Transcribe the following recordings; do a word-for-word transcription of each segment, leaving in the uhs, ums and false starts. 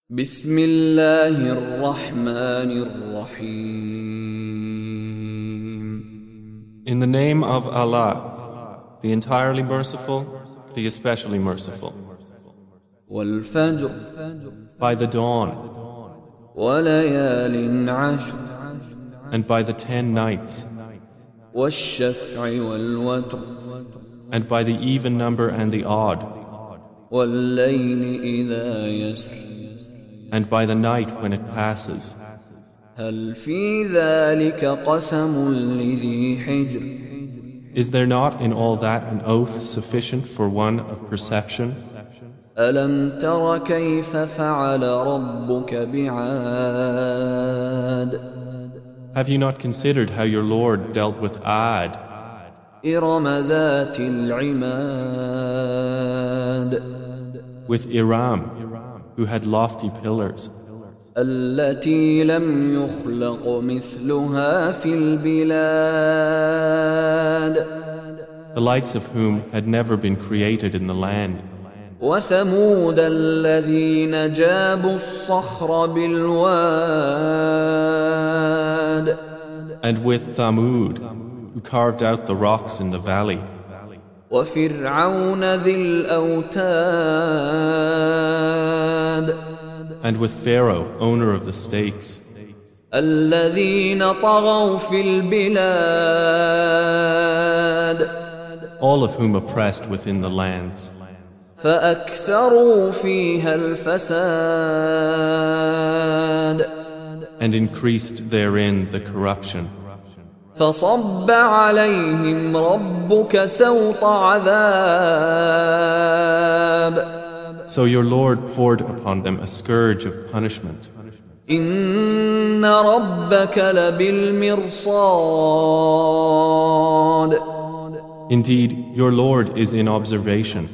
بسم الله الرحمن الرحيم. In the name of Allah, the entirely merciful, the especially merciful. والفجر By the dawn, وليال عشر and by the ten nights, والشفع والوتر and by the even number and the odd, والليل إذا يسر and by the night when it passes. هل في ذلك قسم لذي حجر. Is there not in all that an oath sufficient for one of perception? ألم تر كيف فعل ربك بعاد. Have you not considered how your Lord dealt with Ad, إرم ذات العماد with Iram, who had lofty pillars, التي لم يخلق مثلها في البلاد. the likes of whom had never been created in the land, وثمود الذين جابوا الصخر بالواد. and with Thamud, who carved out the rocks in the valley, وفرعون ذي الأوتاد. and with Pharaoh, owner of the stakes, الذين طغوا في البلاد. all of whom oppressed within the lands, فأكثروا فيها الفساد. and increased therein the corruption. فصب عليهم ربك سوط عذاب. So your Lord poured upon them a scourge of punishment. إن ربك لبالمرصاد. Indeed, your Lord is in observation.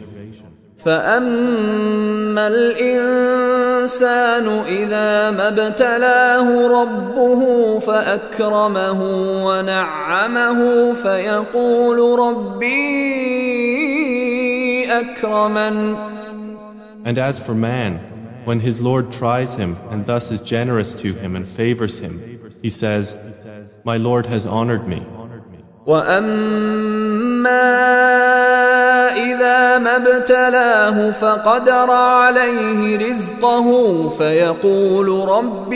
فأما الإنسان إذا ما ابتلاه ربه فأكرمه ونعمه فيقول ربي أكرمن. And as for man, when his Lord tries him and thus is generous to him and favors him, he says, My Lord has honored me. وأما إذا ما ابتلاه فقدر عليه رزقه فيقول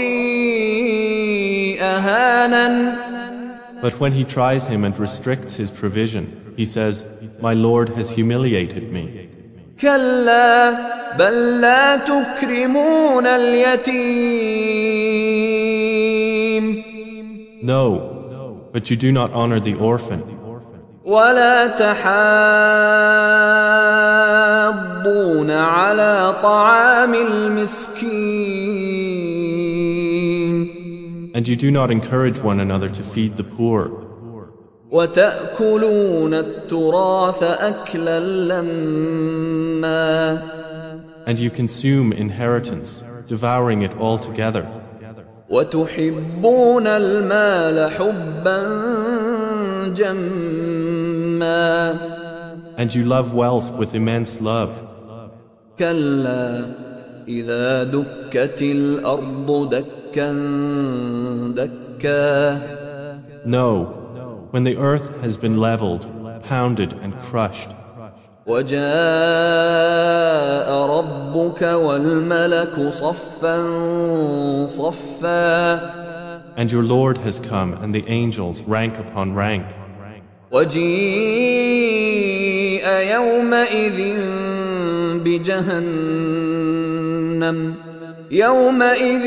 ربي أهانن. But when he tries him and restricts his provision, he says, My Lord has humiliated me. كلا بل لا تكرمون اليتيم. No, but you do not honor the orphan. ولا تحاضون على طعام المسكين. And you do not encourage one another to feed the poor. وتأكلون التراث أكلا لما. And you consume inheritance, devouring it all together. وتحبون المال حبا جما. And you love wealth with immense love. كلا إذا دكت الأرض دكا دكا. No, when the earth has been leveled, pounded and crushed, وجاء ربك والملك صفا صفا. and your Lord has come and the angels rank upon rank, وجيء يومئذ بجهنم. يومئذ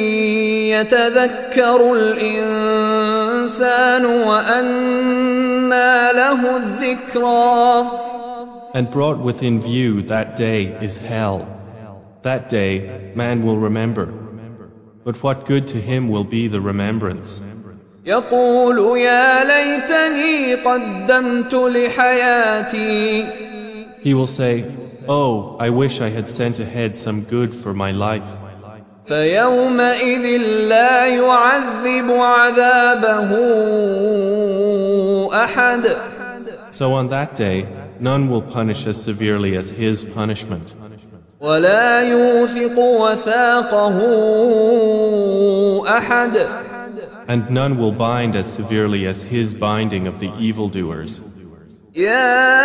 يتذكر الإنسان وأنى له الذكرى. and brought within view that day is hell. That day man will remember, but what good to him will be the remembrance. يقول يا ليتني قدمت لحياتي. He will say, Oh, I wish I had sent ahead some good for my life. فيومئذ لا يعذب عذابه أحد. So on that day, none will punish as severely as his punishment. ولا يوثق وثاقه أحد. And none will bind as severely as his binding of the evildoers. يا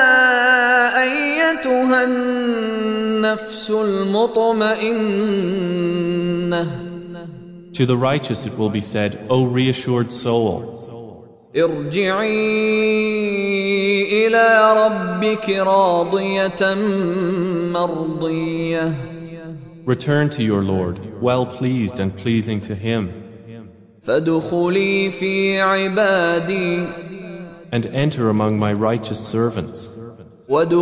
أيتها النفس المطمئنة. To the righteous it will be said, O reassured soul, ارجعي إلى ربك راضية مرضية. return to your Lord, well pleased and pleasing to Him, فادخلي في عبادي. and enter among my righteous servants,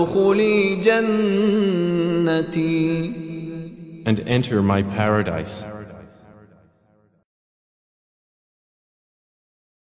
وادخلي جنتي. and enter my paradise.